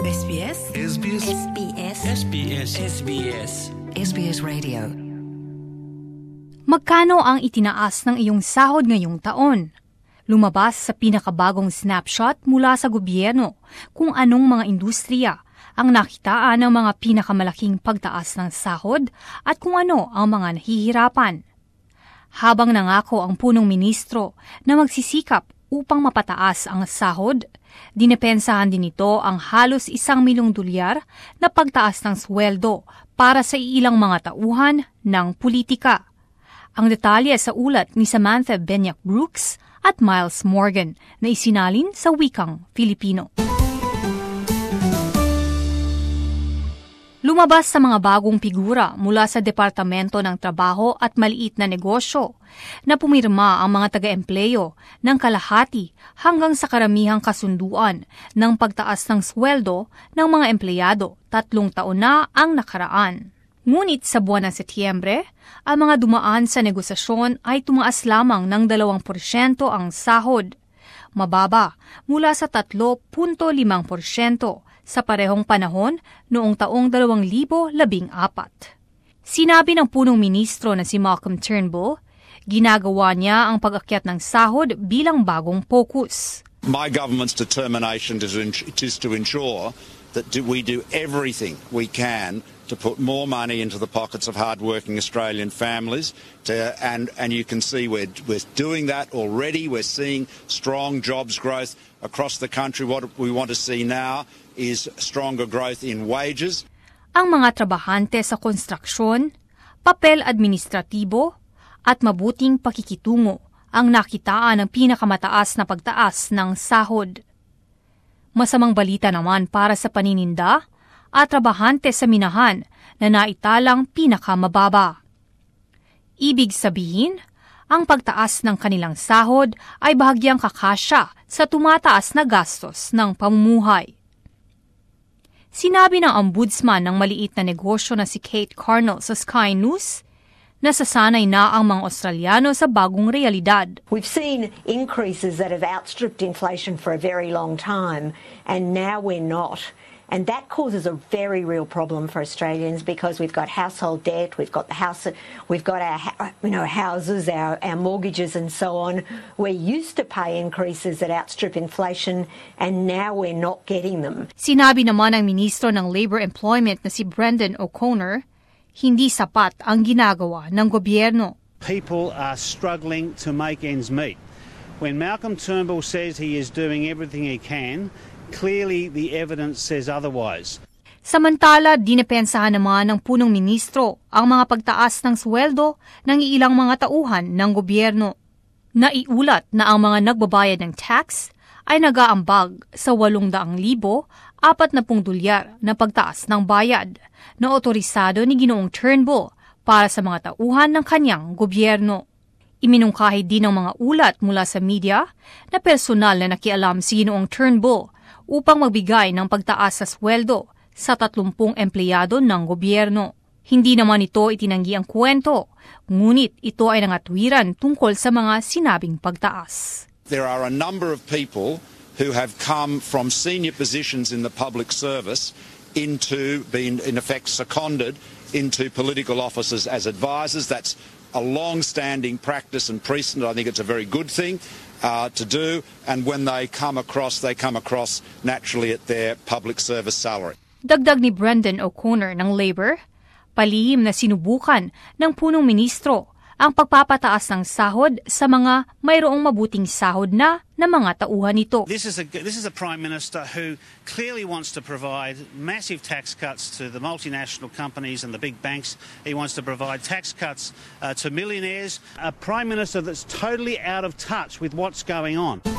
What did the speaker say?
SBS SBS SBS SBS SBS SBS Radio. Magkano ang itinaas ng iyong sahod ngayong taon? Lumabas sa pinakabagong snapshot mula sa gobyerno kung anong mga industriya ang nakitaan ng mga pinakamalaking pagtaas ng sahod at kung ano ang mga nahihirapan. Habang nangako ang punong ministro na magsisikap upang mapataas ang sahod, dinepensahan din nito ang halos $1,000,000 na pagtaas ng sweldo para sa ilang mga tauhan ng politika. Ang detalye sa ulat ni Samantha Benyak-Brooks at Miles Morgan na isinalin sa wikang Filipino. Lumabas sa mga bagong figura mula sa Departamento ng Trabaho at Maliit na Negosyo na pumirma ang mga taga-empleyo ng kalahati hanggang sa karamihang kasunduan ng pagtaas ng sweldo ng mga empleyado 3 taon na ang nakaraan. Ngunit sa buwan ng Setyembre, ang mga dumaan sa negosasyon ay tumaas lamang ng 2% ang sahod, mababa mula sa 3.5% sa parehong panahon noong taong 2014. Sinabi ng punong ministro na si Malcolm Turnbull, ginagawa niya ang pag-akyat ng sahod bilang bagong focus. My government's determination is to ensure that we do everything we can to put more money into the pockets of hard-working Australian families, and you can see we're doing that already. We're seeing strong jobs growth across the country. What we want to see now is stronger growth in wages. Ang mga trabahante sa konstruksyon, papel administratibo at mabuting pakikitungo ang nakitaan ng pinakamataas na pagtaas ng sahod. Masamang balita naman para sa panininda at trabahante sa minahan na naitalang pinakamababa. Ibig sabihin, ang pagtaas ng kanilang sahod ay bahagyang kakasya sa tumataas na gastos ng pamumuhay. Sinabi ng ombudsman ng maliit na negosyo na si Kate Carnell sa Sky News, nasasanay na ang mga Australiano sa bagong realidad. We've seen increases that have outstripped inflation for a very long time, and now we're not. And that causes a very real problem for Australians because we've got household debt, we've got our houses, our mortgages and so on. We're used to pay increases that outstrip inflation, and now we're not getting them. Sinabi naman ng Ministro ng Labor Employment na si Brendan O'Connor, hindi sapat ang ginagawa ng gobyerno. People are struggling to make ends meet. When Malcolm Turnbull says he is doing everything he can, clearly the evidence says otherwise. Samantala, dinepensahan naman ng punong ministro ang mga pagtaas ng sweldo ng ilang mga tauhan ng gobyerno. Naiulat na ang mga nagbabayad ng tax ay nag-aambag sa $800,000 na pagtaas ng bayad na otorisado ni Ginoong Turnbull para sa mga tauhan ng kanyang gobyerno. Iminungkahi din ng mga ulat mula sa media na personal na nakialam si Ginoong Turnbull upang magbigay ng pagtaas sa sweldo sa 30 empleyado ng gobyerno. Hindi naman ito itinanggi ang kwento, ngunit ito ay nangatwiran tungkol sa mga sinabing pagtaas. There are a number of people who have come from senior positions in the public service into being, in effect, seconded into political offices as advisors. That's a long-standing practice and precedent. I think it's a very good thing to do, and when they come across naturally at their public service salary. Dagdag ni Brendan O'Connor ng Labor, palihim na sinubukan ng punong ministro ang pagpapataas ng sahod sa mga mayroong mabuting sahod na mga tauhan nito. This is a Prime Minister who clearly wants to provide massive tax cuts to the multinational companies and the big banks. He wants to provide tax cuts to millionaires. A Prime Minister that's totally out of touch with what's going on.